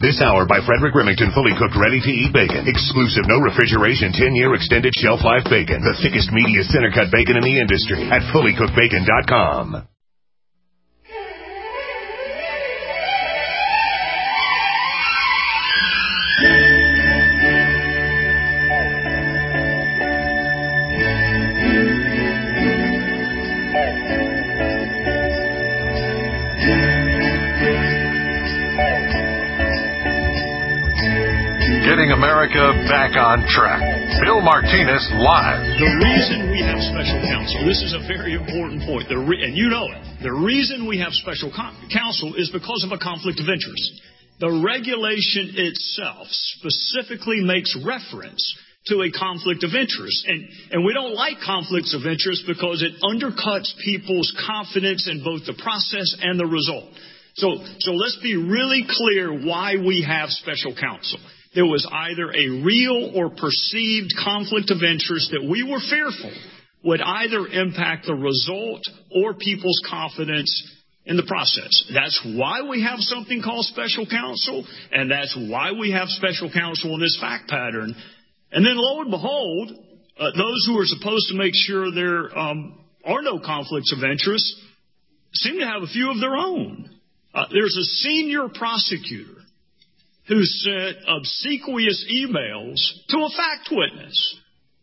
This hour by Frederick Remington, fully cooked, ready-to-eat bacon. Exclusive, no refrigeration, 10-year extended shelf life bacon. The thickest, meatiest center-cut bacon in the industry at fullycookedbacon.com. Getting America back on track. Bill Martinez live. The reason we have special counsel, this is a very important point, and you know it. The reason we have special counsel is because of a conflict of interest. The regulation itself specifically makes reference to a conflict of interest. And we don't like conflicts of interest because it undercuts people's confidence in both the process and the result. So let's be really clear why we have special counsel. There was either a real or perceived conflict of interest that we were fearful would either impact the result or people's confidence in the process. That's why we have something called special counsel, and that's why we have special counsel in this fact pattern. And then lo and behold, those who are supposed to make sure there are no conflicts of interest seem to have a few of their own. There's a senior prosecutor who sent obsequious emails to a fact witness.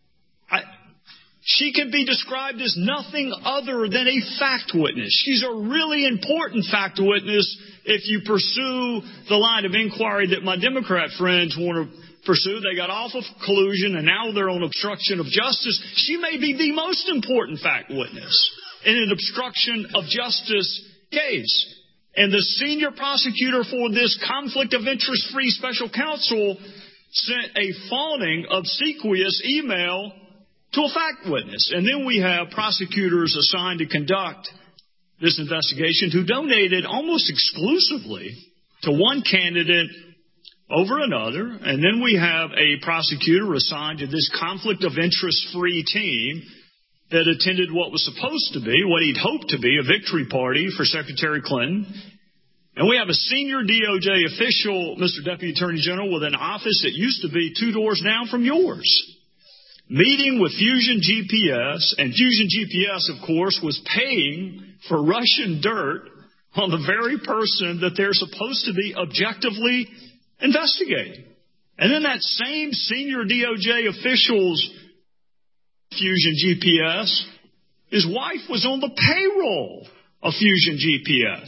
She can be described as nothing other than a fact witness. She's a really important fact witness if you pursue the line of inquiry that my Democrat friends want to pursue. They got off of collusion, and now they're on obstruction of justice. She may be the most important fact witness in an obstruction of justice case. And the senior prosecutor for this conflict of interest-free special counsel sent a fawning, obsequious email to a fact witness. And then we have prosecutors assigned to conduct this investigation who donated almost exclusively to one candidate over another. And then we have a prosecutor assigned to this conflict of interest-free team that attended what was supposed to be, what he'd hoped to be, a victory party for Secretary Clinton. And we have a senior DOJ official, Mr. Deputy Attorney General, with an office that used to be 2 doors down from yours, meeting with Fusion GPS. And Fusion GPS, of course, was paying for Russian dirt on the very person that they're supposed to be objectively investigating. And then that same senior DOJ official's Fusion GPS, his wife was on the payroll of Fusion GPS.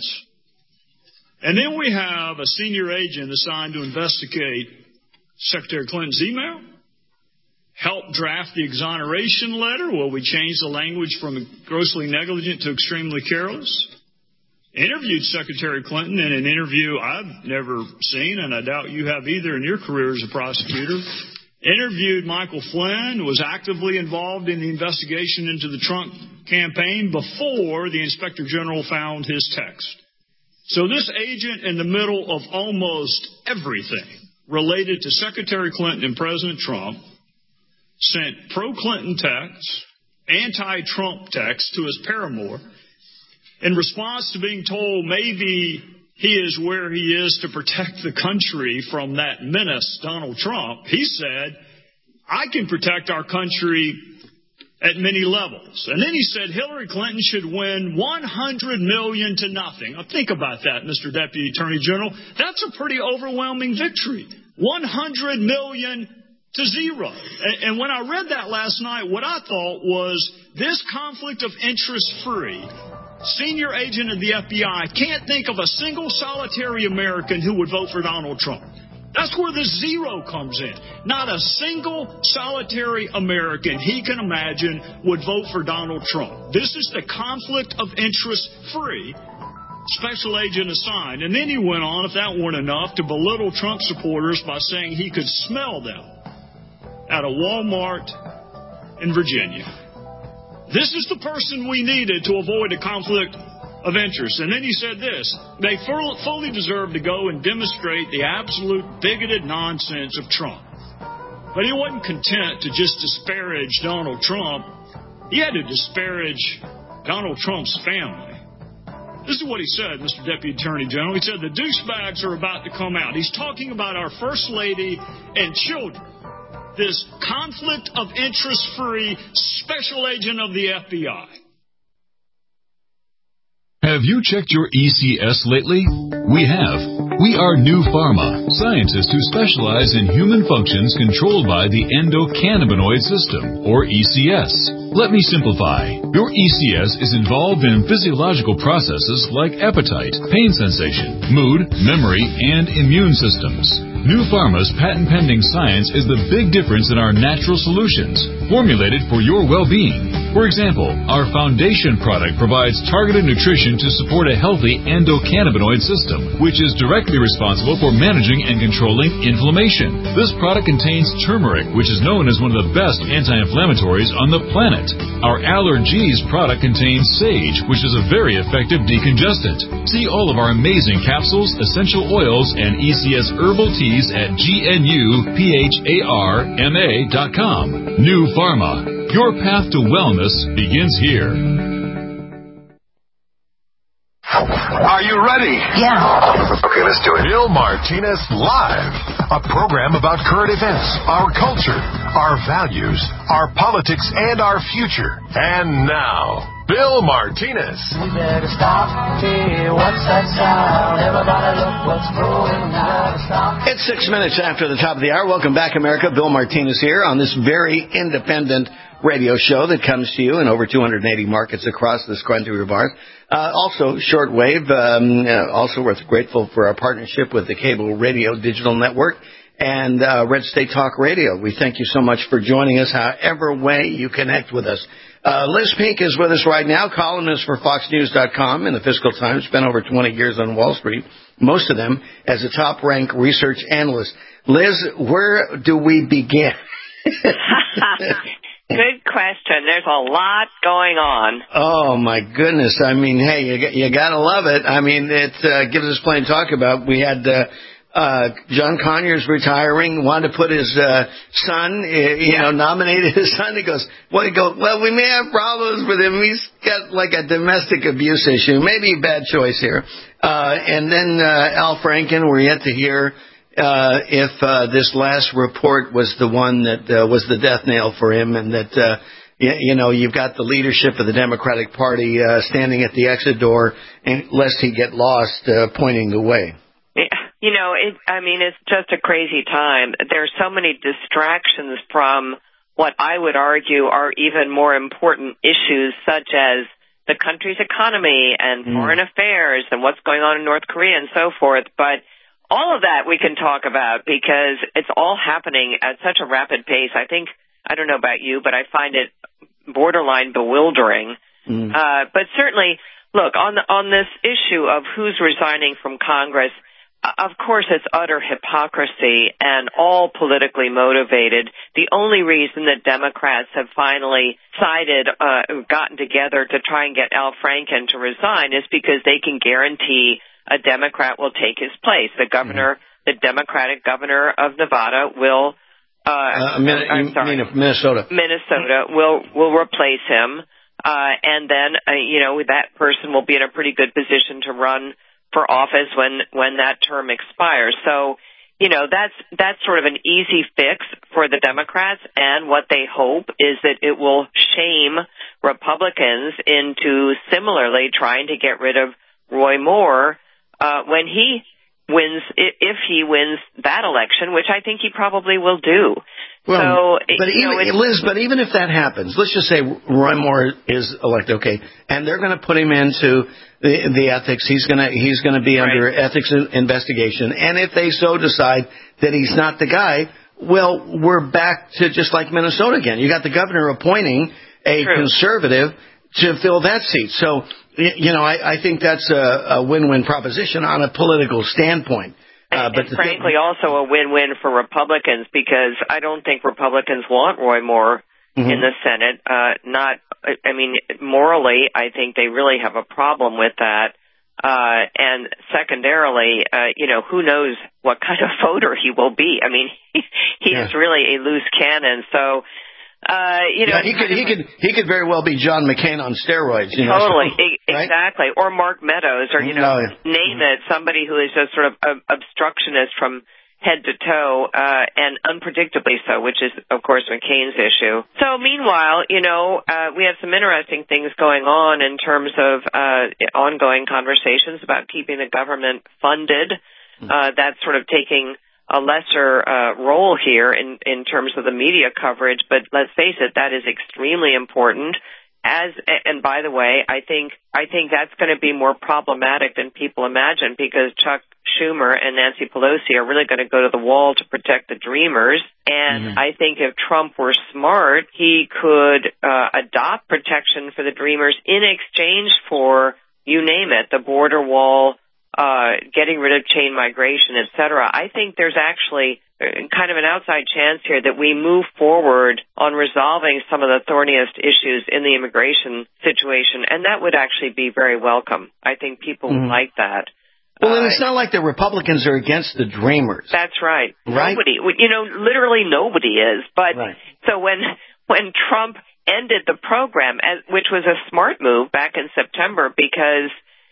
And then we have a senior agent assigned to investigate Secretary Clinton's email, help draft the exoneration letter, where we changed the language from grossly negligent to extremely careless, interviewed Secretary Clinton in an interview I've never seen, and I doubt you have either in your career as a prosecutor, interviewed Michael Flynn, was actively involved in the investigation into the Trump campaign before the Inspector General found his text. So this agent in the middle of almost everything related to Secretary Clinton and President Trump sent pro-Clinton texts, anti-Trump texts to his paramour in response to being told maybe he is where he is to protect the country from that menace, Donald Trump. He said, I can protect our country at many levels. And then he said Hillary Clinton should win $100 million to nothing. Now think about that, Mr. Deputy Attorney General. That's a pretty overwhelming victory. $100 million to zero. And when I read that last night, what I thought was this conflict of interest free senior agent of the FBI can't think of a single solitary American who would vote for Donald Trump. That's where the zero comes in. Not a single solitary American he can imagine would vote for Donald Trump. This is the conflict of interest free special agent assigned. And then he went on, if that weren't enough, to belittle Trump supporters by saying he could smell them at a Walmart in Virginia. This is the person we needed to avoid a conflict of interest. And then he said this, they fully deserve to go and demonstrate the absolute bigoted nonsense of Trump. But he wasn't content to just disparage Donald Trump. He had to disparage Donald Trump's family. This is what he said, Mr. Deputy Attorney General. He said the douchebags are about to come out. He's talking about our First Lady and children. This conflict of interest-free special agent of the FBI. Have you checked your ECS lately? We have. We are New Pharma, scientists who specialize in human functions controlled by the endocannabinoid system, or ECS. Let me simplify. Your ECS is involved in physiological processes like appetite, pain sensation, mood, memory, and immune systems. New Pharma's patent-pending science is the big difference in our natural solutions, formulated for your well-being. For example, our foundation product provides targeted nutrition to support a healthy endocannabinoid system, which is directly responsible for managing and controlling inflammation. This product contains turmeric, which is known as one of the best anti-inflammatories on the planet. Our Allergies product contains sage, which is a very effective decongestant. See all of our amazing capsules, essential oils, and ECS herbal teas at GNUPHARMA.com. New Pharma. Your path to wellness begins here. Are you ready? Yeah. Okay, let's do it. Bill Martinez Live. A program about current events, our culture, our values, our politics, and our future. And now, Bill Martinez. We better stop. Hey, what's that sound? Everybody look what's going on. It's 6 minutes after the top of the hour. Welcome back, America. Bill Martinez here on this very independent radio show that comes to you in over 280 markets across this country of ours. Also, shortwave. Also, we're grateful for our partnership with the Cable Radio Digital Network and Red State Talk Radio. We thank you so much for joining us, however way you connect with us. Liz Pink is with us right now, columnist for FoxNews.com in the Fiscal Times. Spent over 20 years on Wall Street, most of them as a top-ranked research analyst. Liz, where do we begin? Good question. There's a lot going on. Oh, my goodness. I mean, hey, you got to love it. I mean, it gives us plenty to talk about. We had John Conyers retiring, wanted to put his son, nominated his son. He goes, well, we may have problems with him. He's got like a domestic abuse issue. Maybe a bad choice here. And then Al Franken, we're yet to hear if this last report was the one that was the death nail for him, and that you've got the leadership of the Democratic Party standing at the exit door, and lest he get lost, pointing the way. It's just a crazy time. There's so many distractions from what I would argue are even more important issues, such as the country's economy and foreign affairs and what's going on in North Korea and so forth. But all of that we can talk about because it's all happening at such a rapid pace. I don't know about you, but I find it borderline bewildering. But certainly, look, on this issue of who's resigning from Congress, of course it's utter hypocrisy and all politically motivated. The only reason that Democrats have finally gotten together to try and get Al Franken to resign is because they can guarantee a Democrat will take his place. The Democratic governor of Nevada will, Minnesota. Minnesota will replace him. And then, that person will be in a pretty good position to run for office when that term expires. So, that's sort of an easy fix for the Democrats, and what they hope is that it will shame Republicans into similarly trying to get rid of Roy Moore when he wins, if he wins that election, which I think he probably will do. Well, but even if that happens, let's just say Roy Moore is elected, okay, and they're going to put him into the ethics. He's going to be under ethics investigation, and if they so decide that he's not the guy, well, we're back to just like Minnesota again. You got the governor appointing a conservative to fill that seat. So, I think that's a win-win proposition on a political standpoint. But frankly, also a win-win for Republicans, because I don't think Republicans want Roy Moore in the Senate. Morally, I think they really have a problem with that. And secondarily, who knows what kind of voter he will be. I mean, he is really a loose cannon. So, He could very well be John McCain on steroids. Totally, right? Exactly. Or Mark Meadows, or name it, somebody who is just sort of obstructionist from head to toe, and unpredictably so, which is, of course, McCain's issue. So, meanwhile, we have some interesting things going on in terms of ongoing conversations about keeping the government funded. That's sort of taking a lesser role here in terms of the media coverage, but let's face it, that is extremely important. And by the way, I think that's going to be more problematic than people imagine, because Chuck Schumer and Nancy Pelosi are really going to go to the wall to protect the Dreamers. And I think if Trump were smart, he could adopt protection for the Dreamers in exchange for, you name it, the border wall, getting rid of chain migration, et cetera. I think there's actually kind of an outside chance here that we move forward on resolving some of the thorniest issues in the immigration situation, and that would actually be very welcome. I think people would like that. Well, and it's not like the Republicans are against the Dreamers. That's right. Right? Nobody, literally nobody is. But so when Trump ended the program, which was a smart move back in September, because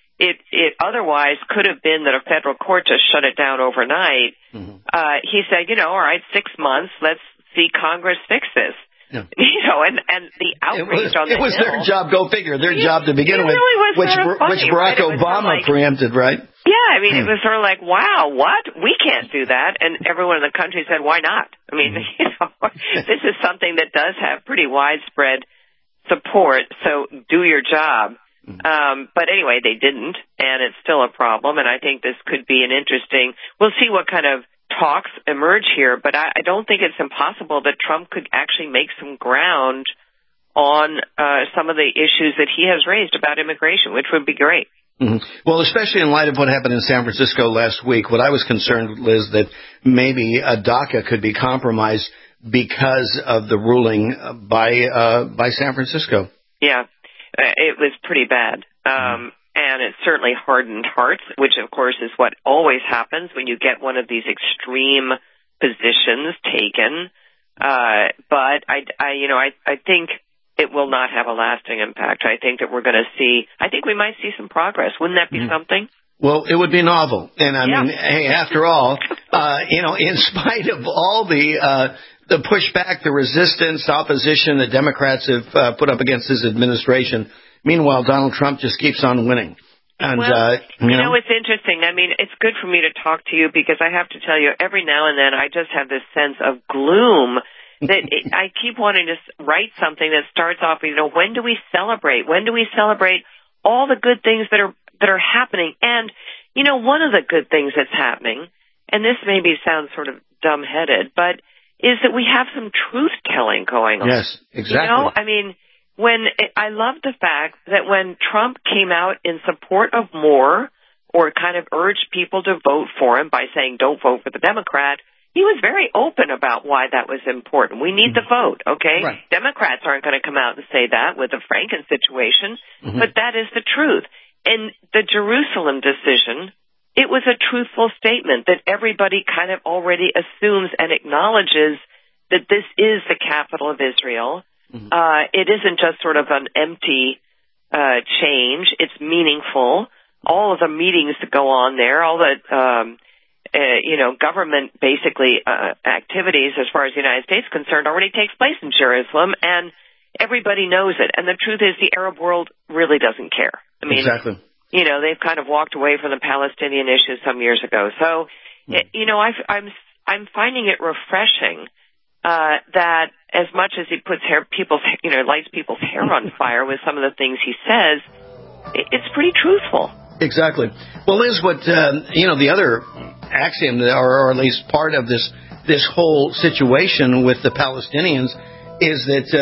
it otherwise could have been that a federal court just shut it down overnight. He said, all right, 6 months, let's see Congress fix this. Yeah. And the outrage on the Hill. It was their job, go figure, their job to begin with, really which Barack Obama preempted, right? Yeah, I mean, it was sort of like, wow, what? We can't do that. And everyone in the country said, why not? I mean, this is something that does have pretty widespread support, so do your job. But anyway, they didn't, and it's still a problem, and I think this could be an interesting, we'll see what kind of talks emerge here, but I don't think it's impossible that Trump could actually make some ground on some of the issues that he has raised about immigration, which would be great. Well, especially in light of what happened in San Francisco last week, what I was concerned, Liz, that maybe DACA could be compromised because of the ruling by San Francisco. Yeah. It was pretty bad, and it certainly hardened hearts, which, of course, is what always happens when you get one of these extreme positions taken. But I think it will not have a lasting impact. I think that we're going to see. I think we might see some progress. Wouldn't that be something? Well, it would be novel, and I mean, hey, after all, in spite of all the pushback, the resistance, opposition the Democrats have put up against his administration. Meanwhile, Donald Trump just keeps on winning. And, it's interesting. I mean, it's good for me to talk to you, because I have to tell you, every now and then I just have this sense of gloom that I keep wanting to write something that starts off, when do we celebrate? When do we celebrate all the good things that are happening? And, one of the good things that's happening, and this maybe sounds sort of dumbheaded, but is that we have some truth-telling going on. Yes, exactly. I mean, I love the fact that when Trump came out in support of Moore, or kind of urged people to vote for him by saying, don't vote for the Democrat, he was very open about why that was important. We need the vote, okay? Right. Democrats aren't going to come out and say that with the Franken situation, but that is the truth. And the Jerusalem decision, it was a truthful statement that everybody kind of already assumes and acknowledges that this is the capital of Israel. It isn't just sort of an empty change. It's meaningful. All of the meetings that go on there, all the government basically activities as far as the United States is concerned already takes place in Jerusalem, and everybody knows it. And the truth is the Arab world really doesn't care. I mean, exactly. They've kind of walked away from the Palestinian issue some years ago. So, I'm finding it refreshing that as much as he puts lights people's hair on fire with some of the things he says, it's pretty truthful. Exactly. Well, Liz, what the other axiom, or at least part of this whole situation with the Palestinians, is that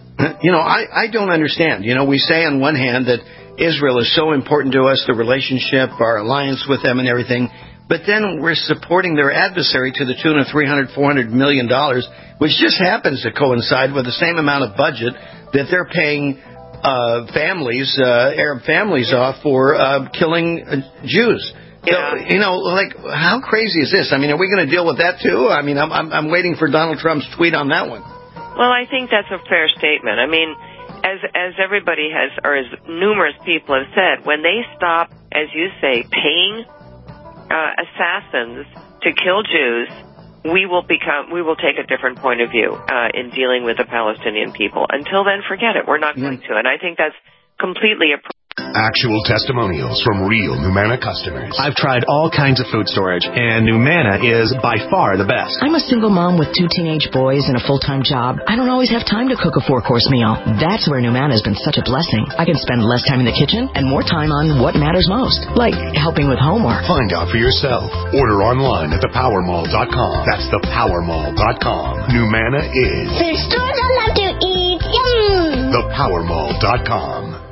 I don't understand. We say on one hand that Israel is so important to us, the relationship, our alliance with them and everything, but then we're supporting their adversary to the tune of $300-400 million, which just happens to coincide with the same amount of budget that they're paying Arab families off for killing Jews. Yeah. So, how crazy is this? I mean, are we going to deal with that too? I mean, I'm waiting for Donald Trump's tweet on that one. Well, I think that's a fair statement. I mean, as everybody has, or as numerous people have said, when they stop, as you say, paying assassins to kill Jews, we will take a different point of view in dealing with the Palestinian people. Until then, forget it. We're not going to. And I think that's completely appropriate. Actual testimonials from real Numanna customers. I've tried all kinds of food storage, and Numanna is by far the best. I'm a single mom with 2 teenage boys and a full-time job. I don't always have time to cook a 4-course meal. That's where Numanna has been such a blessing. I can spend less time in the kitchen and more time on what matters most, like helping with homework. Find out for yourself. Order online at thepowermall.com. That's thepowermall.com. Numanna is the stores I love to eat. Yum! Thepowermall.com.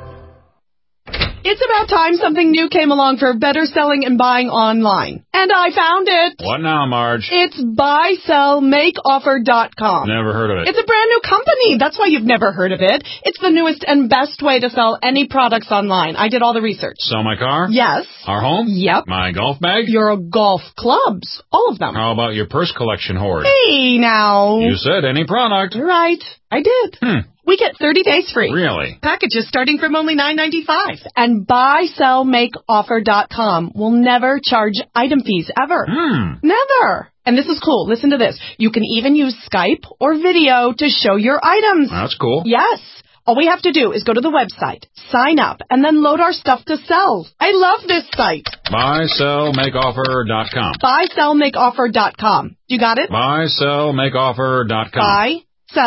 It's about time something new came along for better selling and buying online. And I found it. What now, Marge? It's buysellmakeoffer.com. Never heard of it. It's a brand new company. That's why you've never heard of it. It's the newest and best way to sell any products online. I did all the research. Sell my car? Yes. Our home? Yep. My golf bag? Your golf clubs. All of them. How about your purse collection hoard? Hey, now. You said any product. Right. I did. We get 30 days free. Really? Packages starting from only $9.95. And buysellmakeoffer.com will never charge item fees ever. Never. And this is cool. Listen to this. You can even use Skype or video to show your items. That's cool. Yes. All we have to do is go to the website, sign up, and then load our stuff to sell. I love this site. Buysellmakeoffer.com. Buysellmakeoffer.com. You got it? Buysellmakeoffer.com.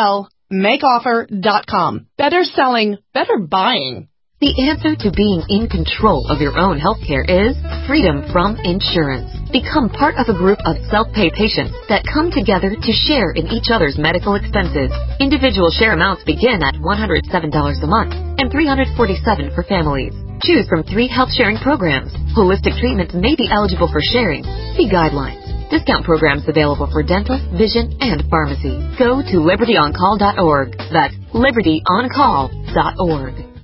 Buysellmakeoffer.com. Better selling, better buying. The answer to being in control of your own healthcare is freedom from insurance. Become part of a group of self-pay patients that come together to share in each other's medical expenses. Individual share amounts begin at $107 a month and $347 for families. Choose from 3 health-sharing programs. Holistic treatments may be eligible for sharing. See guidelines. Discount programs available for dental, vision, and pharmacy. Go to libertyoncall.org. That's libertyoncall.org.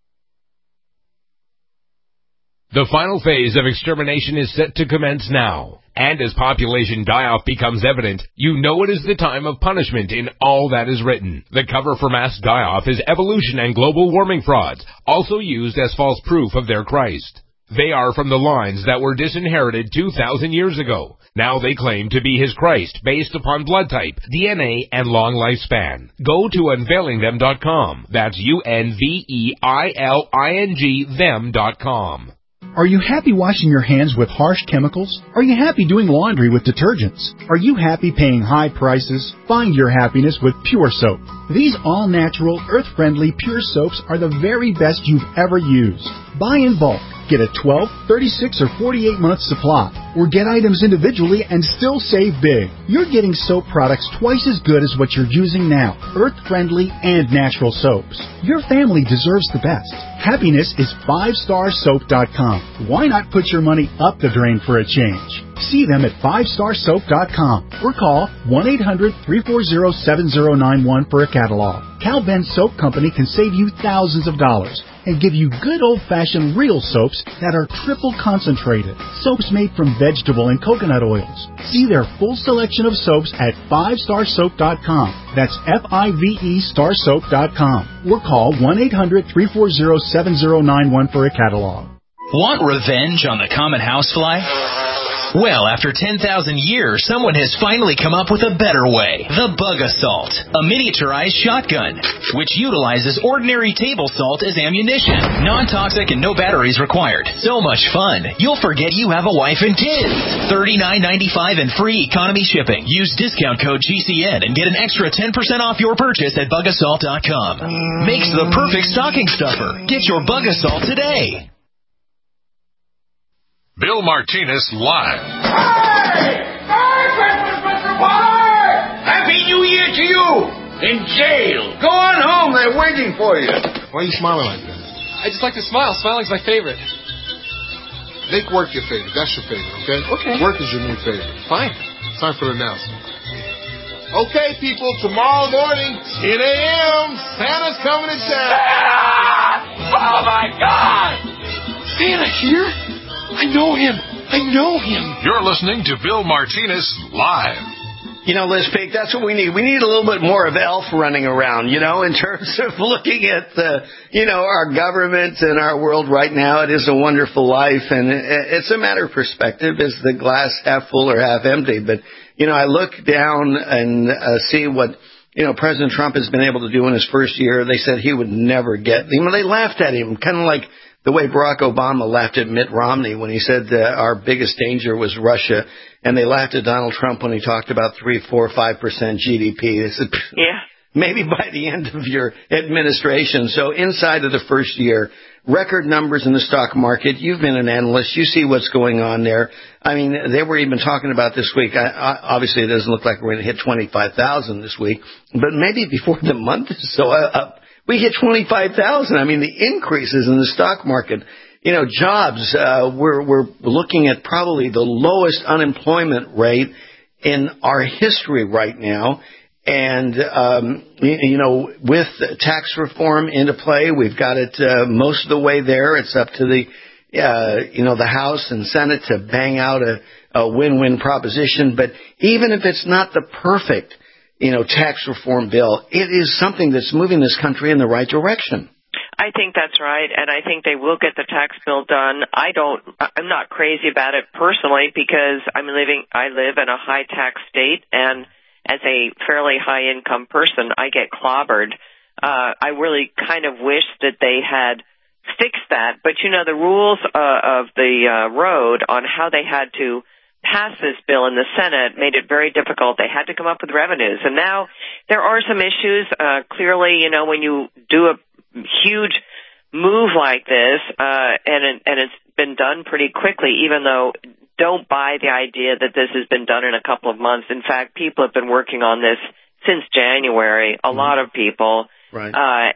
The final phase of extermination is set to commence now. And as population die-off becomes evident, you know it is the time of punishment in all that is written. The cover for mass die-off is evolution and global warming frauds, also used as false proof of their Christ. They are from the lines that were disinherited 2,000 years ago. Now they claim to be his Christ based upon blood type, DNA, and long lifespan. Go to unveilingthem.com. That's UNVEILING them.com. Are you happy washing your hands with harsh chemicals? Are you happy doing laundry with detergents? Are you happy paying high prices? Find your happiness with Pure Soap. These all-natural, earth-friendly Pure Soaps are the very best you've ever used. Buy in bulk. Get a 12, 36, or 48-month supply. Or get items individually and still save big. You're getting soap products twice as good as what you're using now. Earth-friendly and natural soaps. Your family deserves the best. Happiness is 5starsoap.com. Why not put your money up the drain for a change? See them at 5starsoap.com or call 1-800-340-7091 for a catalog. Cal Ben Soap Company can save you thousands of dollars and give you good old-fashioned real soaps that are triple concentrated. Soaps made from vegetable and coconut oils. See their full selection of soaps at 5starsoap.com. That's FIVE starsoap.com. Or call 1-800-340-7091 for a catalog. Want revenge on the common housefly? Well, after 10,000 years, someone has finally come up with a better way. The Bug Assault, a miniaturized shotgun, which utilizes ordinary table salt as ammunition. Non-toxic and no batteries required. So much fun, you'll forget you have a wife and kids. $39.95 and free economy shipping. Use discount code GCN and get an extra 10% off your purchase at bugassault.com. Makes the perfect stocking stuffer. Get your Bug Assault today. Bill Martinez live. Hey! Merry Christmas, Mr. Potter! Happy New Year to you! In jail. Go on home, they're waiting for you. Why are you smiling like that? I just like to smile. Smiling's my favorite. Make work your favorite. That's your favorite, okay? Okay. Work is your new favorite. Fine. Time for the announcement. Okay, people, tomorrow morning, 10 a.m., Santa's coming to town. Santa! Oh, my God! Santa here? I know him. You're listening to Bill Martinez live. You know, Liz Peek, that's what we need. We need a little bit more of Elf running around, you know, in terms of looking at, our government and our world right now. It is a wonderful life, and it's a matter of perspective. Is the glass half full or half empty? But, I look down and see what, President Trump has been able to do in his first year. They said he would never get. They laughed at him, kind of like the way Barack Obama laughed at Mitt Romney when he said our biggest danger was Russia. And they laughed at Donald Trump when he talked about 3, 4, 5% GDP. They said, maybe by the end of your administration. So inside of the first year, record numbers in the stock market. You've been an analyst. You see what's going on there. I mean, they were even talking about this week. Obviously, it doesn't look like we're going to hit 25,000 this week, but maybe before the month is so up, we hit 25,000. I mean, the increases in the stock market. Jobs, we're looking at probably the lowest unemployment rate in our history right now. And, with tax reform into play, we've got it most of the way there. It's up to the House and Senate to bang out a win-win proposition. But even if it's not the perfect, tax reform bill, it is something that's moving this country in the right direction. I think that's right, and I think they will get the tax bill done. I'm not crazy about it personally because I live in a high tax state, and as a fairly high income person, I get clobbered. I really kind of wish that they had fixed that, but the rules of the road on how they had to pass this bill in the Senate made it very difficult. They had to come up with revenues, and now there are some issues. Clearly, when you do a huge move like this, and it's been done pretty quickly, even though don't buy the idea that this has been done in a couple of months. In fact, people have been working on this since January, a lot of people. Right.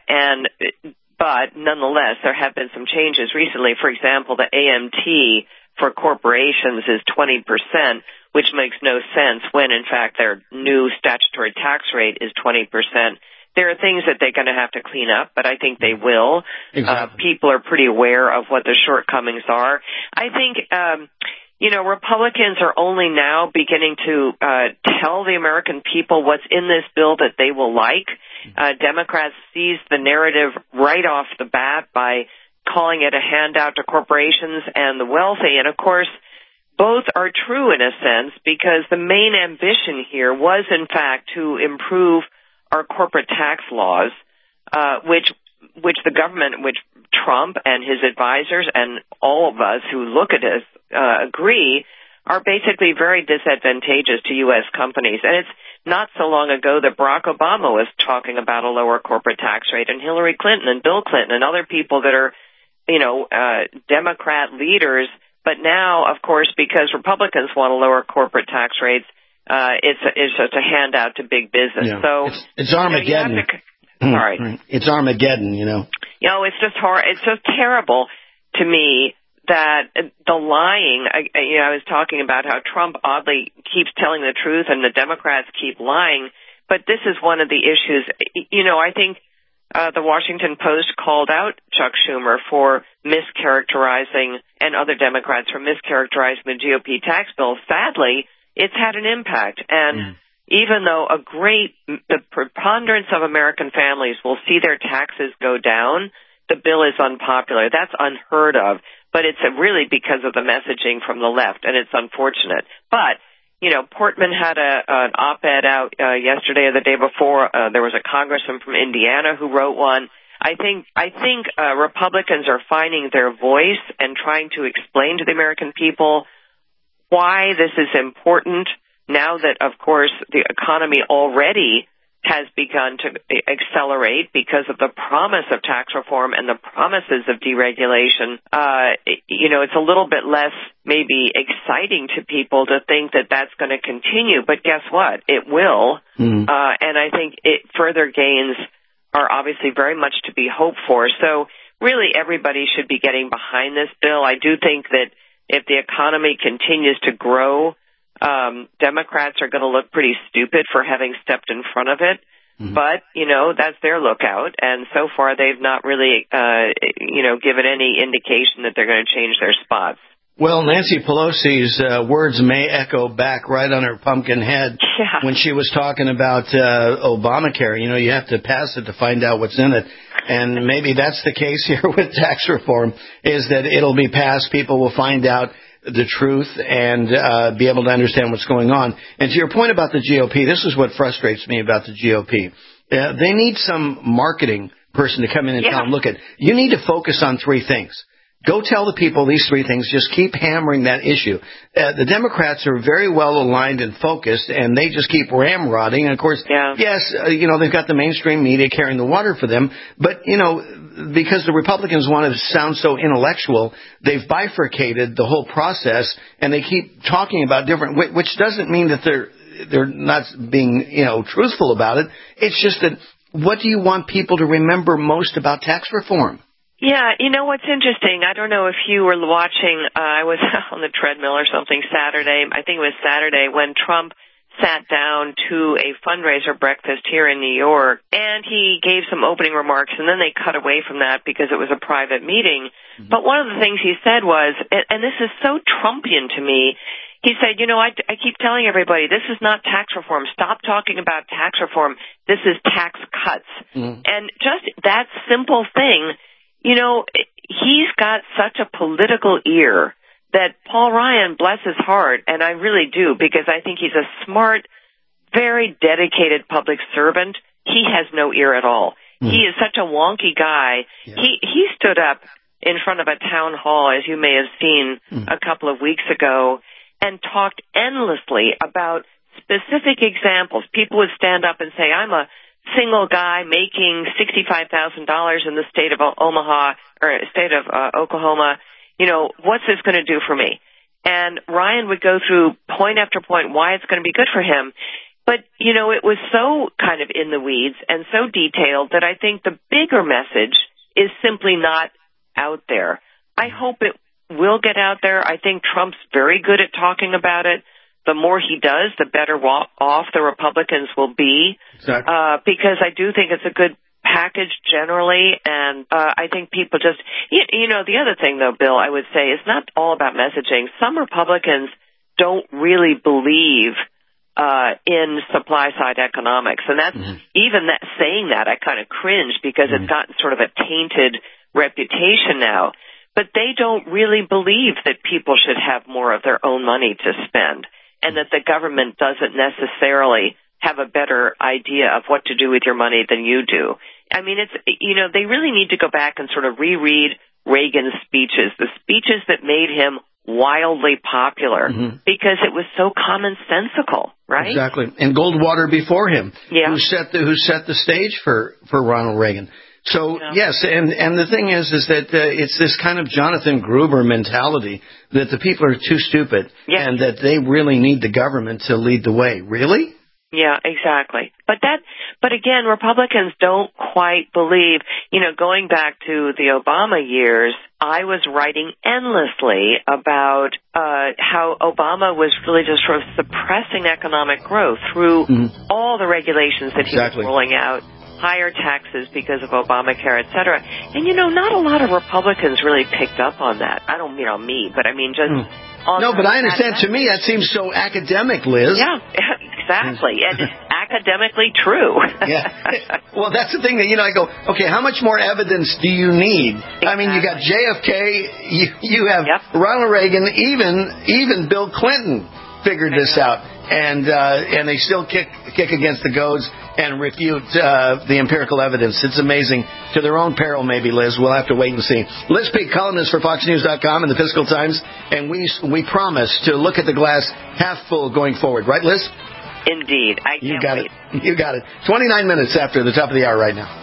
But nonetheless, there have been some changes recently. For example, the AMT for corporations is 20%, which makes no sense when, in fact, their new statutory tax rate is 20%. There are things that they're going to have to clean up, but I think they will. Exactly. People are pretty aware of what the shortcomings are. I think, Republicans are only now beginning to tell the American people what's in this bill that they will like. Democrats seized the narrative right off the bat by calling it a handout to corporations and the wealthy. And, of course, both are true in a sense because the main ambition here was, in fact, to improve our corporate tax laws, which the government, which Trump and his advisors and all of us who look at this agree are basically very disadvantageous to U.S. companies. And it's not so long ago that Barack Obama was talking about a lower corporate tax rate, and Hillary Clinton and Bill Clinton and other people that are, Democrat leaders. But now, of course, because Republicans want to lower corporate tax rates, it's just a handout to big business. Yeah. So it's Armageddon. Sorry. It's Armageddon, it's just it's just terrible to me that the lying, I was talking about how Trump oddly keeps telling the truth and the Democrats keep lying, but this is one of the issues. I think the Washington Post called out Chuck Schumer for mischaracterizing, and other Democrats for mischaracterizing the GOP tax bill. Sadly, it's had an impact, and even though the preponderance of American families will see their taxes go down, the bill is unpopular. That's unheard of, but it's really because of the messaging from the left, and it's unfortunate. But, Portman had an op-ed out yesterday or the day before. There was a congressman from Indiana who wrote one. I think Republicans are finding their voice and trying to explain to the American people why this is important now that, of course, the economy already has begun to accelerate because of the promise of tax reform and the promises of deregulation. It's a little bit less maybe exciting to people to think that that's going to continue, but guess what? It will. And I think further gains are obviously very much to be hoped for. So really everybody should be getting behind this bill. I do think that if the economy continues to grow, Democrats are going to look pretty stupid for having stepped in front of it. But, that's their lookout. And so far they've not really, given any indication that they're going to change their spots. Well, Nancy Pelosi's words may echo back right on her pumpkin head when she was talking about Obamacare. You know, you have to pass it to find out what's in it. And maybe that's the case here with tax reform, is that it'll be passed, people will find out the truth and be able to understand what's going on. And to your point about the GOP, this is what frustrates me about the GOP. They need some marketing person to come in and tell them, look, you need to focus on three things. Go tell the people these three things. Just keep hammering that issue. The Democrats are very well aligned and focused, and they just keep ramrodding. And, of course, yes, they've got the mainstream media carrying the water for them. But, because the Republicans want to sound so intellectual, they've bifurcated the whole process, and they keep talking about different, which doesn't mean that they're not being, truthful about it. It's just that what do you want people to remember most about tax reform? Yeah, what's interesting, I don't know if you were watching, I was on the treadmill or something Saturday, I think it was Saturday, when Trump sat down to a fundraiser breakfast here in New York, and he gave some opening remarks, and then they cut away from that because it was a private meeting. Mm-hmm. But one of the things he said was, and this is so Trumpian to me, he said, I keep telling everybody, this is not tax reform. Stop talking about tax reform. This is tax cuts. Mm-hmm. And just that simple thing, he's got such a political ear that Paul Ryan, bless his heart, and I really do, because I think he's a smart, very dedicated public servant. He has no ear at all. Mm. He is such a wonky guy. Yeah. He stood up in front of a town hall, as you may have seen a couple of weeks ago, and talked endlessly about specific examples. People would stand up and say, I'm a single guy making $65,000 in the state of Oklahoma. What's this going to do for me? And Ryan would go through point after point why it's going to be good for him. But, it was so kind of in the weeds and so detailed that I think the bigger message is simply not out there. I hope it will get out there. I think Trump's very good at talking about it. The more he does, the better off the Republicans will be. Exactly. Because I do think it's a good package generally, and I think people just, the other thing though, Bill, I would say, is not all about messaging. Some Republicans don't really believe in supply-side economics, and that's even that saying that, I kind of cringe because it's gotten sort of a tainted reputation now. But they don't really believe that people should have more of their own money to spend, and that the government doesn't necessarily have a better idea of what to do with your money than you do. I mean, it's, they really need to go back and sort of reread Reagan's speeches, the speeches that made him wildly popular, because it was so commonsensical, right? Exactly. And Goldwater before him, who set the stage for Ronald Reagan. So, yes, and the thing is that it's this kind of Jonathan Gruber mentality that the people are too stupid and that they really need the government to lead the way. Really? Yeah, exactly. But again, Republicans don't quite believe, going back to the Obama years, I was writing endlessly about how Obama was really just sort of suppressing economic growth through all the regulations that he was rolling out. Higher taxes because of Obamacare, et cetera. And, not a lot of Republicans really picked up on that. I don't mean on me, but I mean just... No, but I understand. To me, that seems so academic, Liz. Yeah, exactly. And it's academically true. Yeah. Well, that's the thing that, I go, okay, how much more evidence do you need? Exactly. I mean, you got JFK, you have Ronald Reagan, even Bill Clinton figured this out. And they still kick against the goads and refute the empirical evidence. It's amazing. To their own peril, maybe, Liz. We'll have to wait and see. Liz Peek, columnist for FoxNews.com and the Fiscal Times, and we promise to look at the glass half full going forward. Right, Liz? Indeed. I can't wait. You got it. 29 minutes after the top of the hour right now.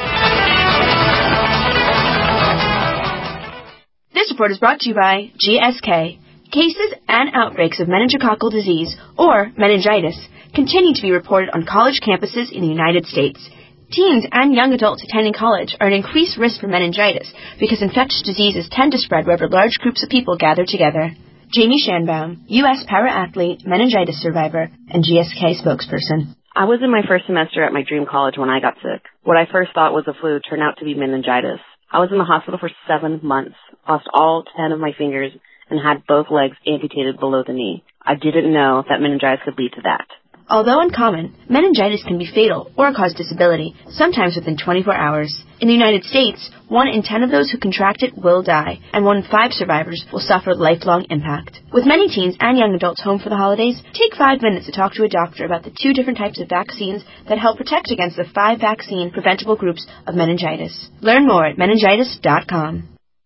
This report is brought to you by GSK. Cases and outbreaks of meningococcal disease, or meningitis, continue to be reported on college campuses in the United States. Teens and young adults attending college are at increased risk for meningitis because infectious diseases tend to spread wherever large groups of people gather together. Jamie Shanbaum, U.S. para-athlete, meningitis survivor, and GSK spokesperson. I was in my first semester at my dream college when I got sick. What I first thought was a flu turned out to be meningitis. I was in the hospital for 7 months, lost all 10 of my fingers, and had both legs amputated below the knee. I didn't know that meningitis could lead to that. Although uncommon, meningitis can be fatal or cause disability, sometimes within 24 hours. In the United States, 1 in 10 of those who contract it will die, and 1 in 5 survivors will suffer lifelong impact. With many teens and young adults home for the holidays, take 5 minutes to talk to a doctor about the 2 different types of vaccines that help protect against the 5 vaccine preventable groups of meningitis. Learn more at meningitis.com.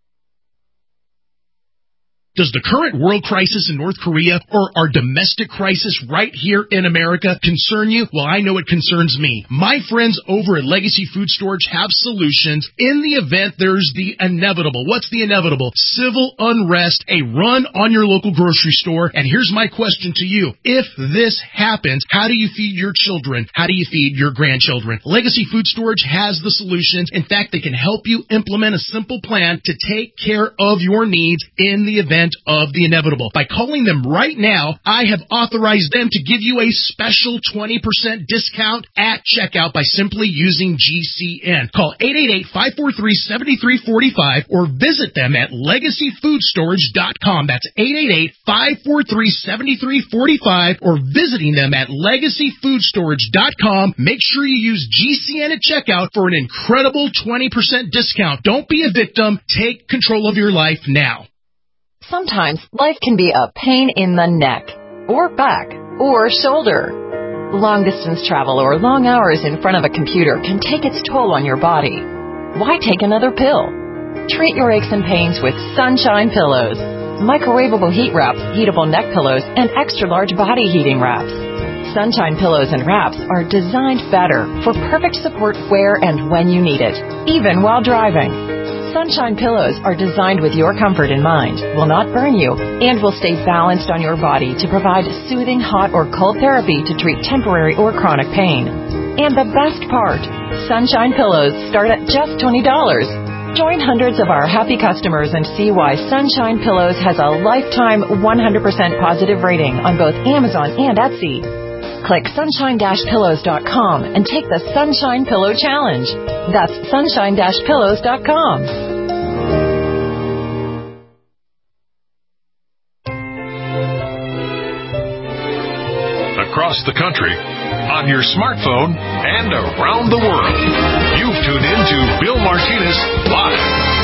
Does the current world crisis in North Korea or our domestic crisis right here in America concern you? Well, I know it concerns me. My friends over at Legacy Food Storage have solutions in the event there's the inevitable. What's the inevitable? Civil unrest, a run on your local grocery store. And here's my question to you. If this happens, how do you feed your children? How do you feed your grandchildren? Legacy Food Storage has the solutions. In fact, they can help you implement a simple plan to take care of your needs in the event of the inevitable. By calling them right now, I have authorized them to give you a special 20% discount at checkout by simply using GCN. Call 888-543-7345 or visit them at LegacyFoodStorage.com. That's 888-543-7345 or visiting them at LegacyFoodStorage.com. Make sure you use GCN at checkout for an incredible 20% discount. Don't be a victim. Take control of your life now. Sometimes life can be a pain in the neck, or back, or shoulder. Long-distance travel or long hours in front of a computer can take its toll on your body. Why take another pill? Treat your aches and pains with Sunshine Pillows. Microwavable heat wraps, heatable neck pillows, and extra-large body heating wraps. Sunshine Pillows and wraps are designed better for perfect support where and when you need it, even while driving. Sunshine Pillows are designed with your comfort in mind, will not burn you, and will stay balanced on your body to provide soothing hot or cold therapy to treat temporary or chronic pain. And the best part, Sunshine Pillows start at just $20. Join hundreds of our happy customers and see why Sunshine Pillows has a lifetime 100% positive rating on both Amazon and Etsy. Click sunshine-pillows.com and take the Sunshine Pillow Challenge. That's sunshine-pillows.com. Across the country, on your smartphone, and around the world, you've tuned in to Bill Martinez Live.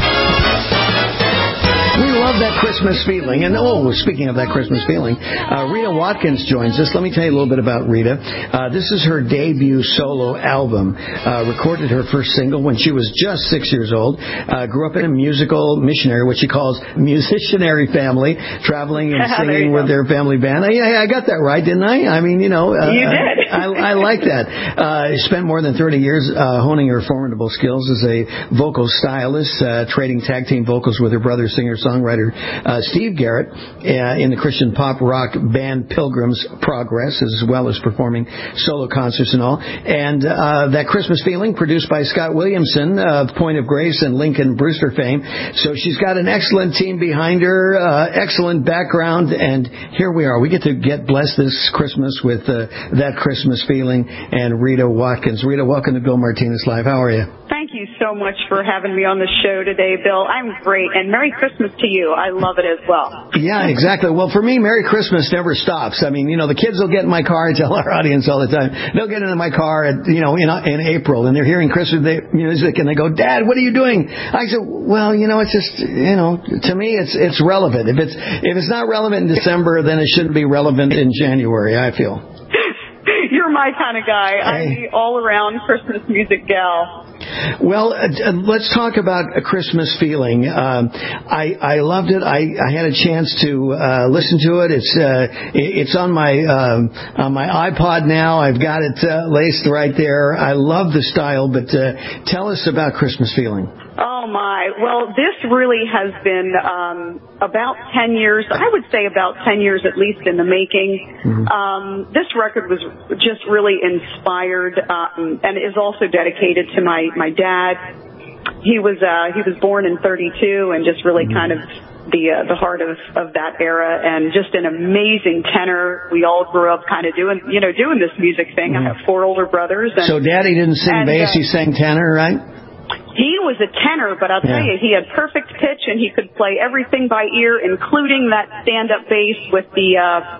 We love that Christmas feeling. And, speaking of that Christmas feeling, Rita Watkins joins us. Let me tell you a little bit about Rita. This is her debut solo album. Recorded her first single when she was just 6 years old. Grew up in a musical missionary, what she calls musicianary family, traveling and singing with their family band. I got that right, didn't I? I mean, you did. I like that. Spent more than 30 years honing her formidable skills as a vocal stylist, trading tag team vocals with her brother, singer-songwriter Steve Garrett in the Christian pop rock band Pilgrim's Progress, as well as performing solo concerts and all. And that Christmas feeling produced by Scott Williamson of Point of Grace and Lincoln Brewster fame. So she's got an excellent team behind her, excellent background, and here we are. We get to get blessed this Christmas with that Christmas feeling and Rita Watkins. Rita, welcome to Bill Martinez Live. How are you? Thank you so much for having me on the show today, Bill. I'm great, and Merry Christmas to you. I love it as well. Yeah, exactly. Well, for me, Merry Christmas never stops. I mean, the kids will get in my car. I tell our audience all the time, they'll get into my car at, in April, and they're hearing Christmas music, and they go, "Dad, what are you doing?" I said, "Well, it's just, to me, it's relevant. If it's not relevant in December, then it shouldn't be relevant in January, I feel." You're my kind of guy. I'm the all-around Christmas music gal. Well, let's talk about a Christmas feeling. I loved it. I had a chance to listen to it. It's on my iPod now. I've got it laced right there. I love the style, but tell us about Christmas feeling. Oh, my. Well, this really has been about 10 years, I would say about 10 years at least in the making. Mm-hmm. This record was just really inspired and is also dedicated to my dad. He was born in 32 and just really kind of the heart of that era, and just an amazing tenor. We all grew up kind of doing this music thing. I have 4 older brothers. So Daddy didn't sing bass, he sang tenor, right? He was a tenor, but I'll tell you, he had perfect pitch, and he could play everything by ear, including that stand-up bass with the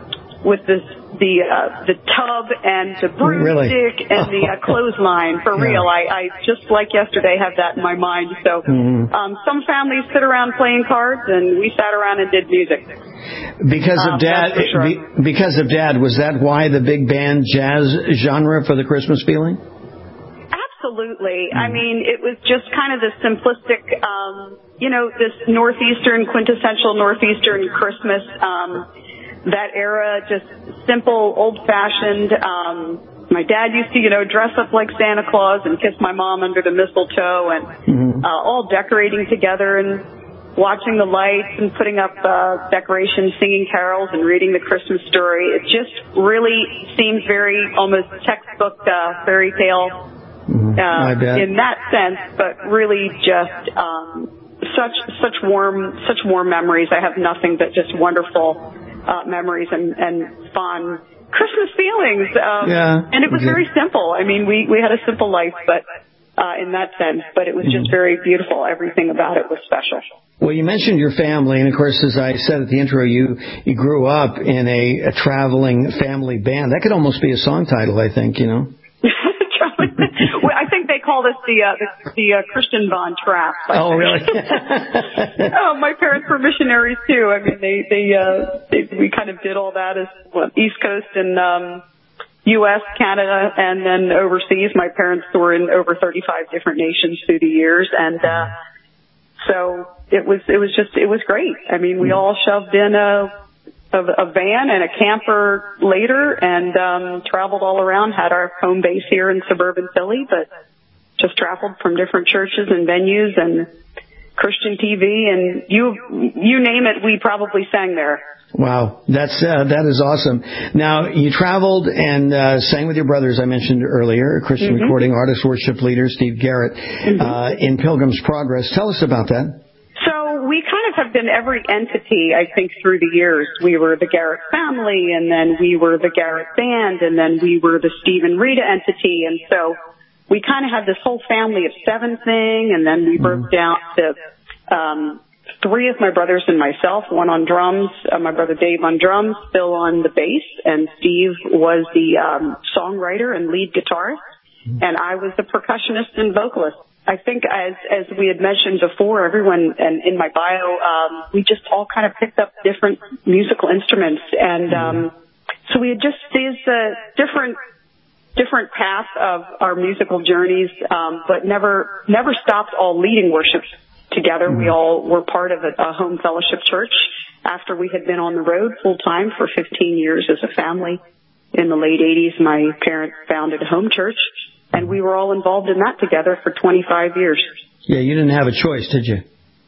tub and the broomstick and the clothesline. For real, I just like yesterday have that in my mind. So some families sit around playing cards, and we sat around and did music. Because of Dad, because of Dad, was that why the big band jazz genre for the Christmas feeling? Absolutely. I mean, it was just kind of this simplistic, this quintessential Northeastern Christmas, that era, just simple, old-fashioned. My dad used to, dress up like Santa Claus and kiss my mom under the mistletoe, and all decorating together and watching the lights and putting up decorations, singing carols, and reading the Christmas story. It just really seemed very almost textbook fairy tale. In that sense, but really just such warm memories. I have nothing but just wonderful memories and fun Christmas feelings. And it was very simple. I mean, we had a simple life, but in that sense, but it was just very beautiful. Everything about it was special. Well, you mentioned your family, and of course, as I said at the intro, you grew up in a traveling family band. That could almost be a song title, I think, Well, I think they call this the Christian Von Trapp. Oh, really? Oh, my parents were missionaries too. I mean, we kind of did all that as East Coast and U.S., Canada, and then overseas. My parents were in over 35 different nations through the years, and so it was great. I mean, we all shoved in a van and a camper later and traveled all around, had our home base here in suburban Philly, but just traveled from different churches and venues and Christian TV, and you name it, we probably sang there. Wow, that is awesome. Now, you traveled and sang with your brothers, I mentioned earlier, Christian recording artist, worship leader Steve Garrett, in Pilgrim's Progress. Tell us about that. So we kind of have been every entity, I think, through the years. We were the Garrett family, and then we were the Garrett band, and then we were the Steve and Rita entity, and so we kind of had this whole family of 7 thing, and then we broke down to 3 of my brothers and myself, 1 on drums, my brother Dave on drums, Phil on the bass, and Steve was the songwriter and lead guitarist, and I was the percussionist and vocalist. I think as we had mentioned before, everyone, and in my bio, we just all kind of picked up different musical instruments, and so we had just these different paths of our musical journeys, but never stopped all leading worship together. We all were part of a home fellowship church after we had been on the road full time for 15 years as a family. In the late 80s, my parents founded a home church, and we were all involved in that together for 25 years. Yeah, you didn't have a choice, did you?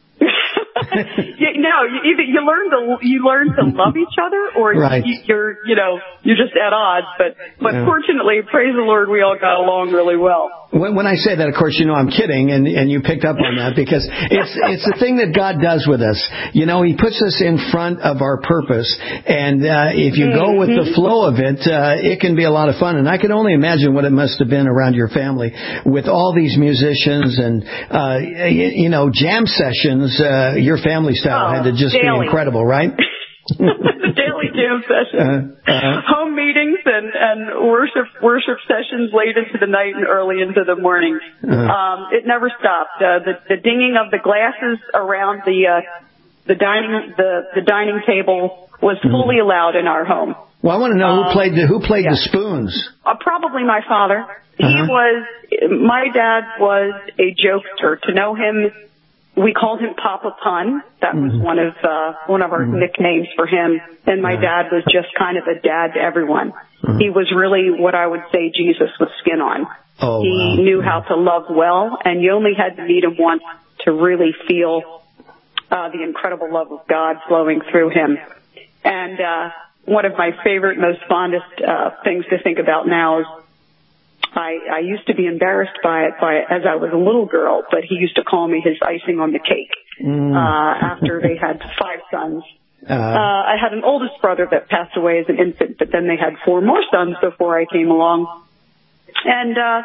No, you learn to love each other, or right. you're just at odds. But fortunately, praise the Lord, we all got along really well. When I say that, of course, I'm kidding, and you picked up on that, because it's the thing that God does with us. He puts us in front of our purpose, and if you go with the flow of it, it can be a lot of fun. And I can only imagine what it must have been around your family with all these musicians and jam sessions. Your family style had to just be incredible, right? Daily jam sessions, home meetings, and worship sessions late into the night and early into the morning. It never stopped. The dinging of the glasses around the dining table was fully allowed in our home. Well, I want to know who played the spoons. Probably my father. My dad was a jokester. To know him, we called him Papa Pun. That was one of our nicknames for him. And my dad was just kind of a dad to everyone. He was really what I would say Jesus with skin on. He knew how to love well, and you only had to meet him once to really feel the incredible love of God flowing through him. And one of my favorite, most fondest things to think about now is I used to be embarrassed by it as I was a little girl, but he used to call me his icing on the cake after they had 5 sons. I had an oldest brother that passed away as an infant, but then they had 4 more sons before I came along. And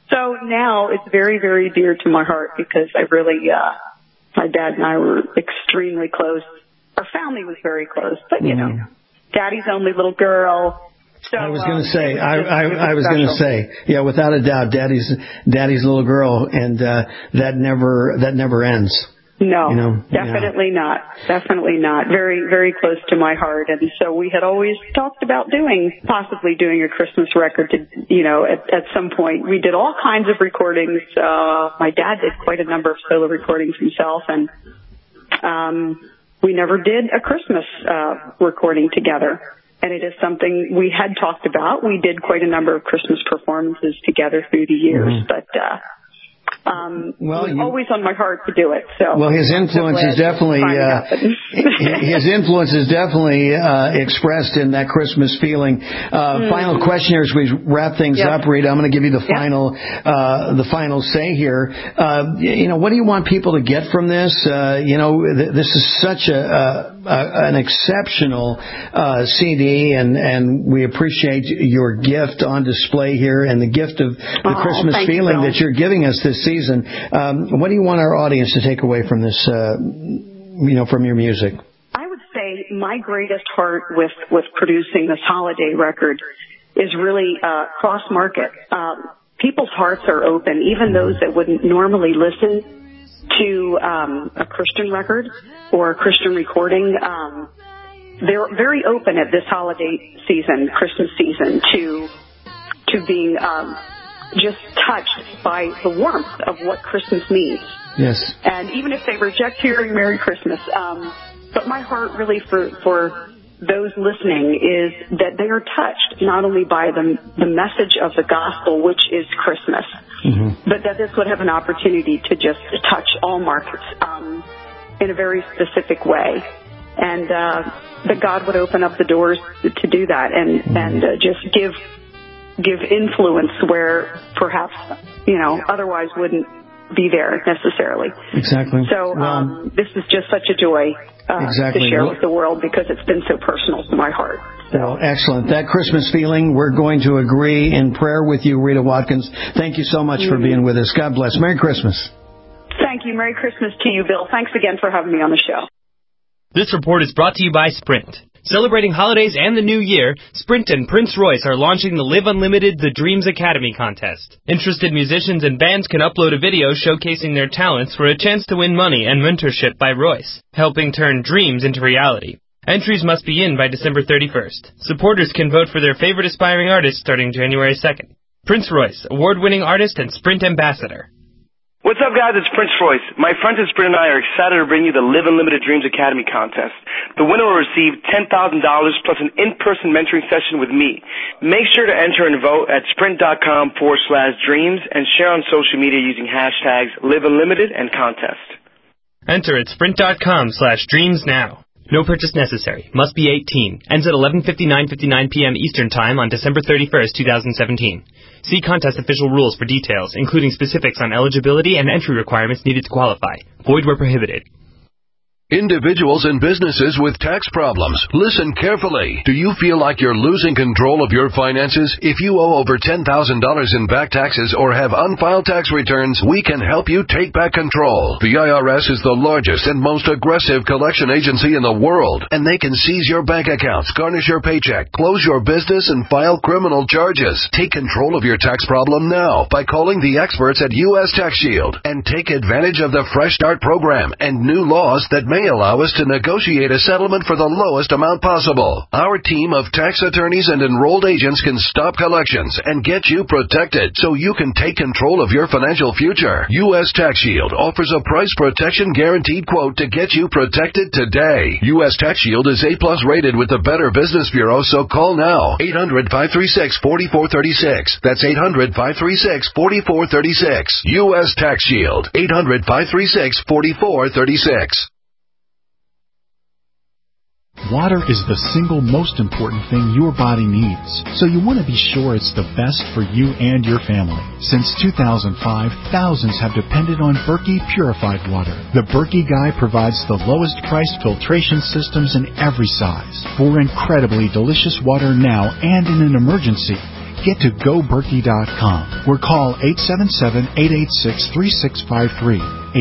So now it's very, very dear to my heart because I really, my dad and I were extremely close. Our family was very close, but you know, Daddy's only little girl. So, I was going to say, I was going to say, yeah, without a doubt, Daddy's little girl, and that never ends. No, you know, definitely not. Definitely not. Very, very close to my heart. And so we had always talked about possibly doing a Christmas record to, you know, at some point. We did all kinds of recordings. My dad did quite a number of solo recordings himself, and we never did a Christmas recording together. And it is something we had talked about. We did quite a number of Christmas performances together through the years, but always on my heart to do it. So his influence is definitely expressed in that Christmas feeling. Final question here as we wrap things up, Rita. I'm going to give you the final say here. You know, what do you want people to get from this? You know, this is such an exceptional CD, and we appreciate your gift on display here and the gift of the Christmas feeling that you're giving us this season. What do you want our audience to take away from this, you know, from your music? I would say my greatest heart with producing this holiday record is really cross-market. People's hearts are open, even those that wouldn't normally listen to a Christian record or a Christian recording. They're very open at this holiday season, Christmas season, to being just touched by the warmth of what Christmas means. Yes. And even if they reject hearing Merry Christmas, but my heart really for those listening is that they are touched not only by the message of the gospel, which is Christmas, but that this would have an opportunity to just touch all markets in a very specific way, and that God would open up the doors to do that, and just give influence where perhaps, you know, otherwise wouldn't be there necessarily. Exactly. So this is just such a joy to share with the world because it's been so personal to my heart. Well, excellent. That Christmas feeling, we're going to agree in prayer with you, Rita Watkins. Thank you so much for being with us. God bless. Merry Christmas. Thank you. Merry Christmas to you, Bill. Thanks again for having me on the show. This report is brought to you by Sprint. Celebrating holidays and the new year, Sprint and Prince Royce are launching the Live Unlimited The Dreams Academy contest. Interested musicians and bands can upload a video showcasing their talents for a chance to win money and mentorship by Royce, helping turn dreams into reality. Entries must be in by December 31st. Supporters can vote for their favorite aspiring artist starting January 2nd. Prince Royce, award-winning artist and Sprint ambassador. What's up, guys? It's Prince Royce. My friends at Sprint and I are excited to bring you the Live Unlimited Dreams Academy contest. The winner will receive $10,000 plus an in-person mentoring session with me. Make sure to enter and vote at sprint.com/dreams and share on social media using hashtags Live Unlimited and contest. Enter at sprint.com/dreams now. No purchase necessary. Must be 18. Ends at 11:59 p.m. Eastern Time on December 31st, 2017. See contest official rules for details, including specifics on eligibility and entry requirements needed to qualify. Void where prohibited. Individuals and businesses with tax problems, listen carefully. Do you feel like you're losing control of your finances? If you owe over $10,000 in back taxes or have unfiled tax returns, we can help you take back control. The IRS is the largest and most aggressive collection agency in the world, and they can seize your bank accounts, garnish your paycheck, close your business, and file criminal charges. Take control of your tax problem now by calling the experts at U.S. Tax Shield and take advantage of the Fresh Start program and new laws that may allow us to negotiate a settlement for the lowest amount possible. Our team of tax attorneys and enrolled agents can stop collections and get you protected so you can take control of your financial future. U.S. Tax Shield offers a price protection guaranteed quote to get you protected today. U.S. Tax Shield is A+ rated with the Better Business Bureau, so call now. 800-536-4436. That's 800-536-4436. U.S. Tax Shield. 800-536-4436. Water is the single most important thing your body needs, so you want to be sure it's the best for you and your family. Since 2005, thousands have depended on Berkey purified water. The Berkey Guy provides the lowest priced filtration systems in every size for incredibly delicious water now and in an emergency. get to GoBerkey.com or call 877-886-3653.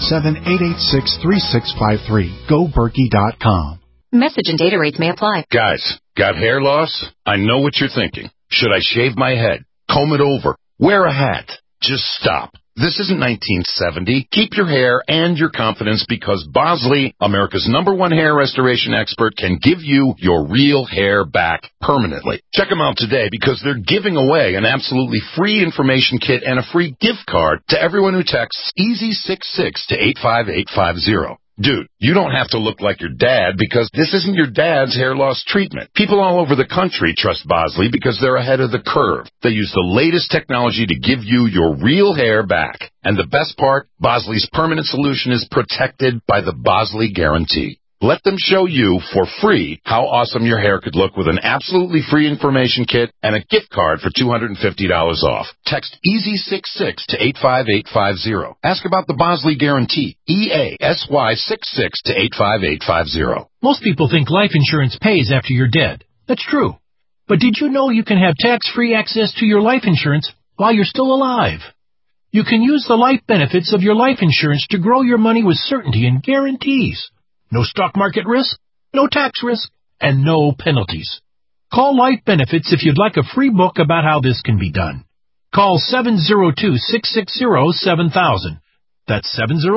877-886-3653. GoBerkey.com. Message and data rates may apply. Guys, got hair loss? I know what you're thinking. Should I shave my head? Comb it over? Wear a hat? Just stop. This isn't 1970. Keep your hair and your confidence because Bosley, America's #1 hair restoration expert, can give you your real hair back permanently. Check them out today because they're giving away an absolutely free information kit and a free gift card to everyone who texts EASY66 to 85850. Dude, you don't have to look like your dad because this isn't your dad's hair loss treatment. People all over the country trust Bosley because they're ahead of the curve. They use the latest technology to give you your real hair back. And the best part, Bosley's permanent solution is protected by the Bosley Guarantee. Let them show you for free how awesome your hair could look with an absolutely free information kit and a gift card for $250 off. Text EASY66 to 85850. Ask about the Bosley Guarantee. EASY66 to 85850. Most people think life insurance pays after you're dead. That's true. But did you know you can have tax-free access to your life insurance while you're still alive? You can use the life benefits of your life insurance to grow your money with certainty and guarantees. No stock market risk, no tax risk, and no penalties. Call Life Benefits if you'd like a free book about how this can be done. Call 702-660-7000. That's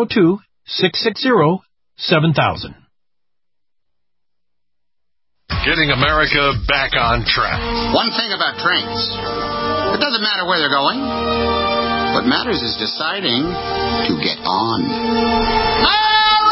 702-660-7000. Getting America back on track. One thing about trains. It doesn't matter where they're going. What matters is deciding to get on.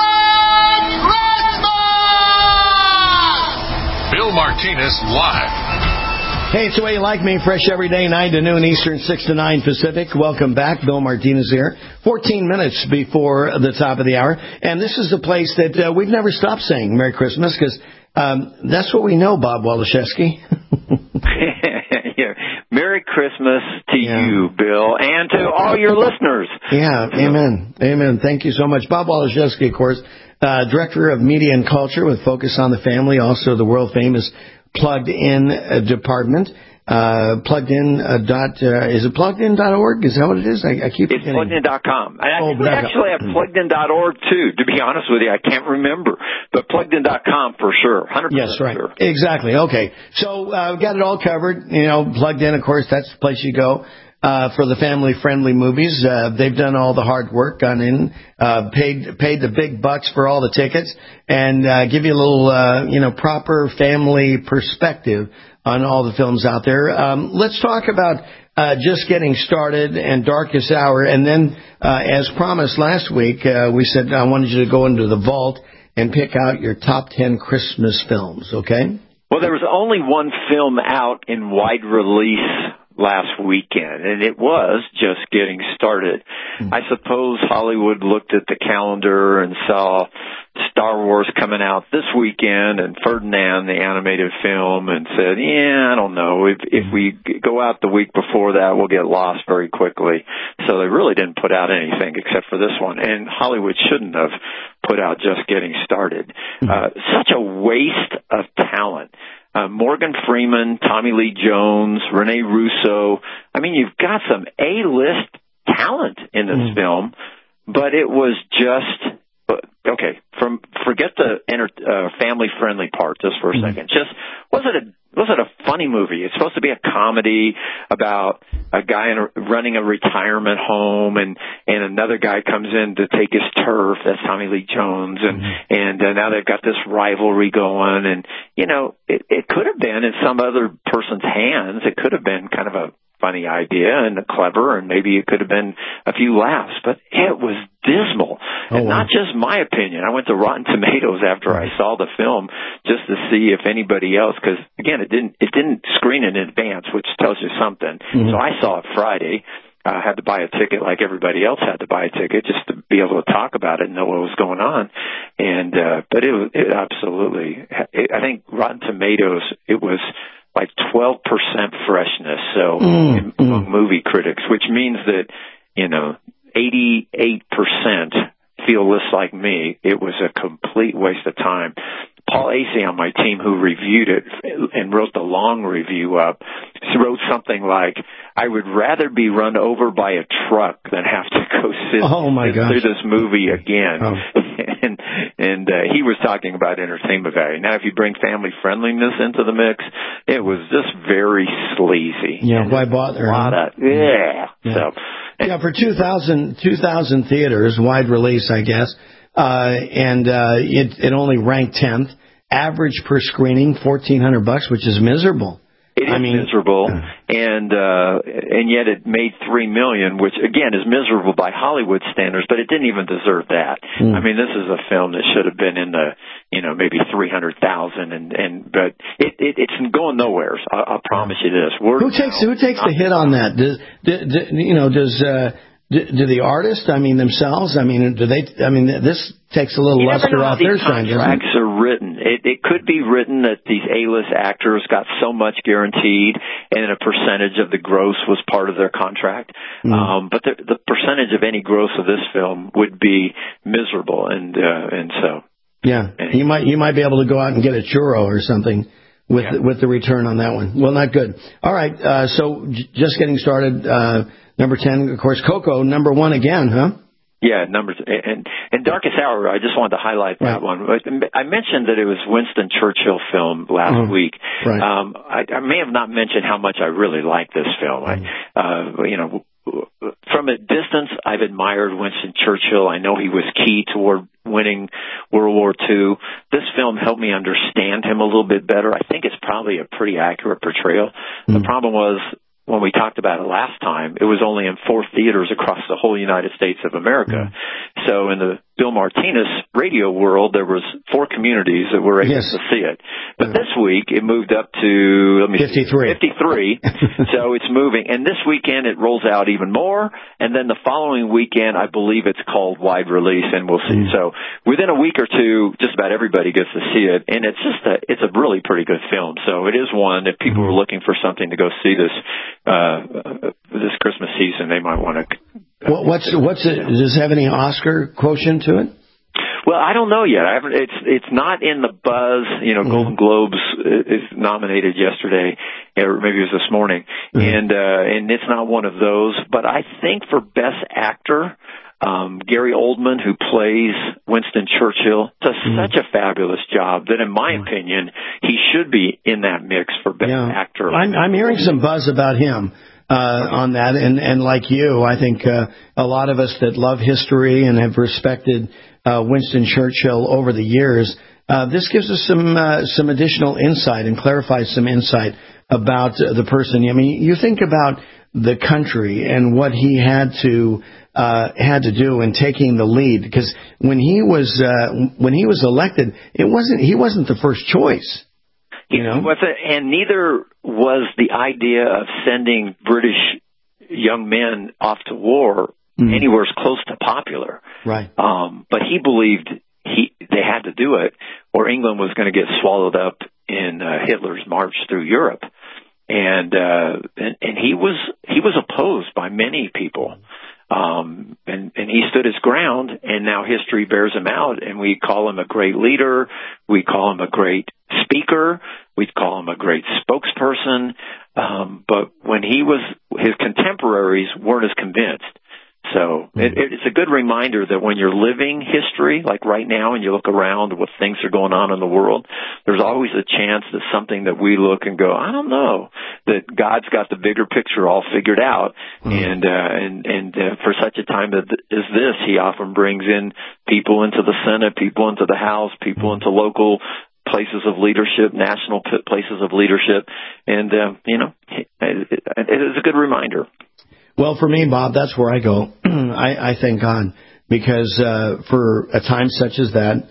Bill Martinez live. Hey, it's the way you like me, fresh every day, 9 to noon Eastern, 6 to 9 Pacific. Welcome back. Bill Martinez here. 14 minutes before the top of the hour. And this is the place that we've never stopped saying Merry Christmas because that's what we know, Bob Waliszewski. Yeah. Merry Christmas to you, Bill, and to all your listeners. Yeah, amen. Amen. Thank you so much. Bob Waliszewski, of course, Director of Media and Culture with Focus on the Family, also the world-famous Plugged In department. Plugged In is it pluggedin.org? Is that what it is? I keep It's pluggedin.com. I think we actually have pluggedin.org too, to be honest with you. I can't remember. But pluggedin.com for sure. 100% yes, right. sure. Exactly. Okay. So we've got it all covered. You know, Plugged In, of course, that's the place you go. For the family-friendly movies. They've done all the hard work, gone in, paid the big bucks for all the tickets, and give you a little, proper family perspective on all the films out there. Let's talk about Just Getting Started and Darkest Hour, and then, as promised last week, we said I wanted you to go into the vault and pick out your top 10 Christmas films, okay? Well, there was only one film out in wide release last weekend, and it was Just Getting Started. I suppose Hollywood looked at the calendar and saw Star Wars coming out this weekend and Ferdinand, the animated film, and said, I don't know. If we go out the week before that, we'll get lost very quickly. So they really didn't put out anything except for this one, and Hollywood shouldn't have put out Just Getting Started. Such a waste of talent. Morgan Freeman, Tommy Lee Jones, Rene Russo. I mean, you've got some A-list talent in this film, but it was just okay. Forget the family-friendly part just for a second. Just was it a funny movie? It's supposed to be a comedy about a guy running a retirement home, and another guy comes in to take his turf. That's Tommy Lee Jones, and now they've got this rivalry going. And it could have been in some other person's hands. It could have been kind of a funny idea and clever, and maybe it could have been a few laughs, but it was dismal. And not just my opinion. I went to Rotten Tomatoes after I saw the film just to see if anybody else, because again, it didn't screen in advance, which tells you something. So I saw it Friday. I had to buy a ticket like everybody else had to buy a ticket just to be able to talk about it and know what was going on. And but it absolutely, I think Rotten Tomatoes, it was like 12% freshness, so among movie critics, which means that 88% feel less like me. It was a complete waste of time. Paul Acey on my team, who reviewed it and wrote the long review up, wrote something like, I would rather be run over by a truck than have to go sit through this movie again. Oh. And he was talking about entertainment value. Now, if you bring family friendliness into the mix, it was just very sleazy. Yeah, why bother? So, for 2,000 theaters, wide release, I guess, and it only ranked 10th. Average per screening, $1,400, which is miserable. It is miserable, and yet it made $3 million, which again is miserable by Hollywood standards, but it didn't even deserve that. I mean, this is a film that should have been in the, maybe 300,000, but it's going nowhere. So I'll promise you this. Who takes the hit on that? Do the artists, themselves, this takes a little luster off their shine, doesn't it? Contracts are written. It could be written that these A-list actors got so much guaranteed, and a percentage of the gross was part of their contract. But the percentage of any gross of this film would be miserable, and so. Yeah, you might be able to go out and get a churro or something with the return on that one. Well, not good. All right, so just getting started. Number 10, of course, Coco. Number 1 again, huh? Yeah, and Darkest Hour, I just wanted to highlight that one. I mentioned that it was Winston Churchill film last week. Right. I may have not mentioned how much I really like this film. From a distance, I've admired Winston Churchill. I know he was key toward winning World War II. This film helped me understand him a little bit better. I think it's probably a pretty accurate portrayal. The problem was, when we talked about it last time, it was only in 4 theaters across the whole United States of America. So in the Bill Martinez radio world, there was 4 communities that were able to see it. But this week, it moved up to 53. So it's moving. And this weekend, it rolls out even more. And then the following weekend, I believe it's called wide release, and we'll see. So within a week or two, just about everybody gets to see it. And it's a really pretty good film. So it is one, if people are looking for something to go see this Christmas season, they might want to. What's it? Does it have any Oscar quotient to it? Well, I don't know yet. It's not in the buzz. Golden Globes is nominated yesterday, or maybe it was this morning, and it's not one of those. But I think for Best Actor, Gary Oldman, who plays Winston Churchill, does such a fabulous job that, in my opinion, he should be in that mix for Best Actor. I'm hearing some buzz about him on that, and like you, I think a lot of us that love history and have respected Winston Churchill over the years, this gives us some additional insight and clarifies some insight about the person. I mean, you think about the country and what he had to do in taking the lead, because when he was elected, he wasn't the first choice. And neither was the idea of sending British young men off to war anywhere close to popular. Right. But he believed they had to do it, or England was going to get swallowed up in Hitler's march through Europe. And he was opposed by many people. And he stood his ground, and now history bears him out, and we call him a great leader, we call him a great speaker, we call him a great spokesperson, but when his contemporaries weren't as convinced. So it's a good reminder that when you're living history, like right now, and you look around at what things are going on in the world, there's always a chance that something that we look and go, I don't know, that God's got the bigger picture all figured out. And for such a time as this, he often brings in people into the Senate, people into the House, people into local places of leadership, national places of leadership. And, it is a good reminder. Well, for me, Bob, that's where I go. I thank God, because for a time such as that,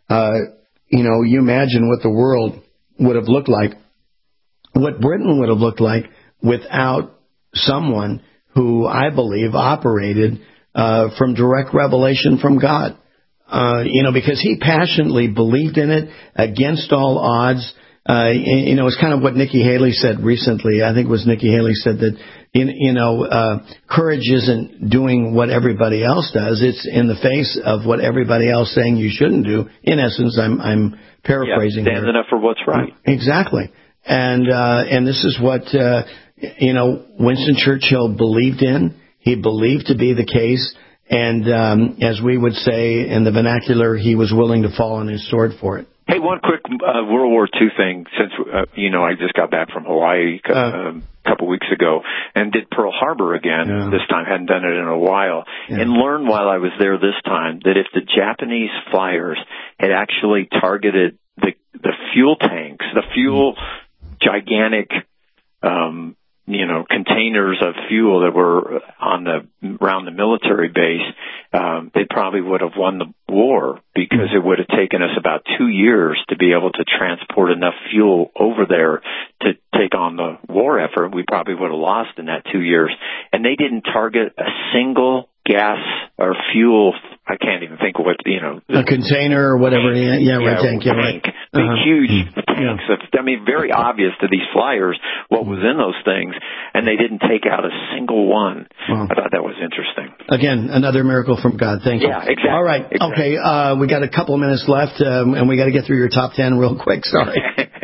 you imagine what the world would have looked like, what Britain would have looked like without someone who I believe operated from direct revelation from God. Because he passionately believed in it against all odds. It's kind of what Nikki Haley said recently. I think it was Nikki Haley said that, courage isn't doing what everybody else does. It's in the face of what everybody else saying you shouldn't do. In essence, I'm paraphrasing here. Standing up for what's right. Exactly. And this is what, Winston Churchill believed in. He believed to be the case. And as we would say in the vernacular, he was willing to fall on his sword for it. Hey, one quick World War II thing. Since, I just got back from Hawaii a couple weeks ago and did Pearl Harbor again. This time, hadn't done it in a while. And learned while I was there this time that if the Japanese flyers had actually targeted the fuel tanks, the fuel gigantic containers of fuel that were around the military base, they probably would have won the war, because it would have taken us about 2 years to be able to transport enough fuel over there to take on the war effort. We probably would have lost in that 2 years. And they didn't target a single gas or fuel. I can't even think of what, a container or whatever. Tank. Big, huge tanks. Very obvious to these flyers what was in those things, and they didn't take out a single one. Wow. I thought that was interesting. Again, another miracle from God. Thank you. Yeah, exactly. All right. Exactly. Okay. We got a couple of minutes left, and we got to get through your top 10 real quick. Sorry.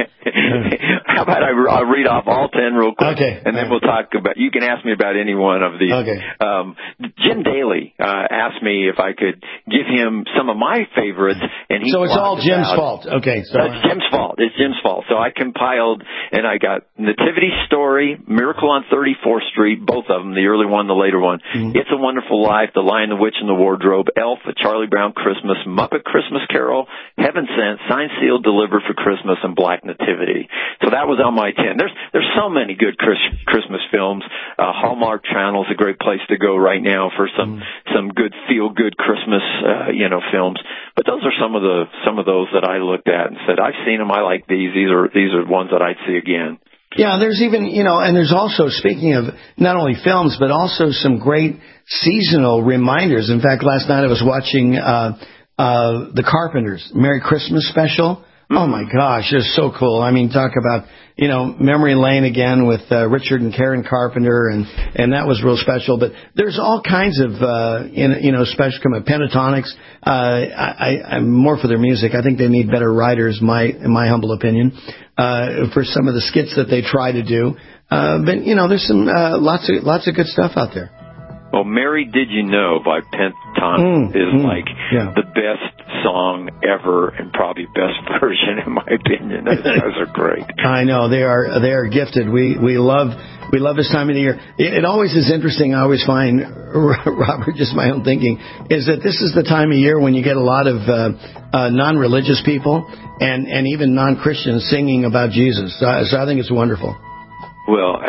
How about I'll read off all 10 real quick, and then we'll talk about. You can ask me about any one of these. Okay. Jim Daly asked me if I could give him some of my favorites, and he. So it's all Jim's fault. Okay. So it's Jim's fault. It's Jim's fault. So I compiled, and I got Nativity Story, Miracle on 34th Street, both of them, the early one, the later one. Mm-hmm. It's a Wonderful Life, The Lion, the Witch, and the Wardrobe, Elf, A Charlie Brown Christmas, Muppet Christmas Carol, Heaven Sent, Signed, Sealed, Delivered for Christmas, and Black Nativity. So that was on my 10. There's so many good Christmas films. Hallmark Channel is a great place to go right now for some good feel-good Christmas films. But those are some of those that I looked at and said, I've seen them. I like these. These are ones that I'd see again. Yeah, there's even, and there's also, speaking of not only films, but also some great seasonal reminders. In fact, last night I was watching The Carpenters' Merry Christmas special. Oh my gosh, it's so cool. I mean, talk about, memory lane again with Richard and Karen Carpenter, and that was real special. But there's all kinds of, special pentatonics. I'm more for their music. I think they need better writers, in my humble opinion, for some of the skits that they try to do. But there's some lots of good stuff out there. Well, Mary Did You Know by Pentatonic is the best song ever, and probably best version in my opinion. Those are great. I know they are gifted. We love this time of the year. It always is interesting. I always find, Robert, just my own thinking, is that this is the time of year when you get a lot of non-religious people and even non-Christians singing about Jesus. So I think it's wonderful. Well,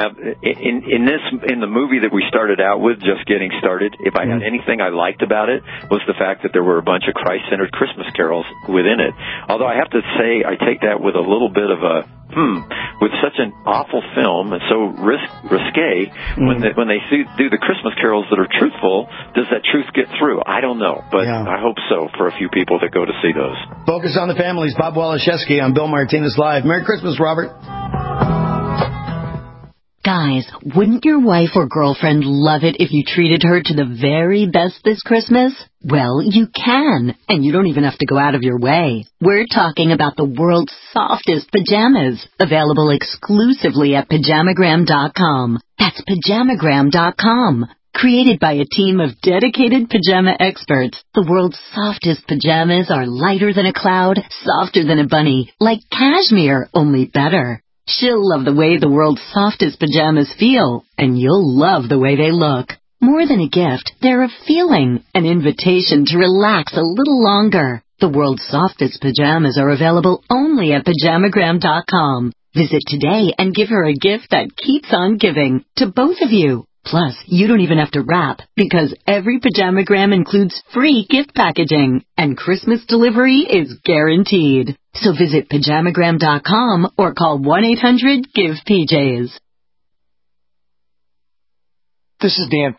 in the movie that we started out with, Just Getting Started, if I had anything I liked about it, was the fact that there were a bunch of Christ-centered Christmas carols within it. Although I have to say, I take that with a little bit of a, with such an awful film and so risque, when they do the Christmas carols that are truthful, does that truth get through? I don't know, but I hope so for a few people that go to see those. Focus on the Families, Bob Waliszewski on Bill Martinez Live. Merry Christmas, Robert. Guys, wouldn't your wife or girlfriend love it if you treated her to the very best this Christmas? Well, you can, and you don't even have to go out of your way. We're talking about the world's softest pajamas, available exclusively at Pajamagram.com. That's Pajamagram.com. Created by a team of dedicated pajama experts, the world's softest pajamas are lighter than a cloud, softer than a bunny, like cashmere, only better. She'll love the way the world's softest pajamas feel, and you'll love the way they look. More than a gift, they're a feeling, an invitation to relax a little longer. The world's softest pajamas are available only at Pajamagram.com. Visit today and give her a gift that keeps on giving, to both of you. Plus, you don't even have to wrap, because every Pajamagram includes free gift packaging, and Christmas delivery is guaranteed. So visit Pajamagram.com or call 1-800-GIVE-PJs. This is Dan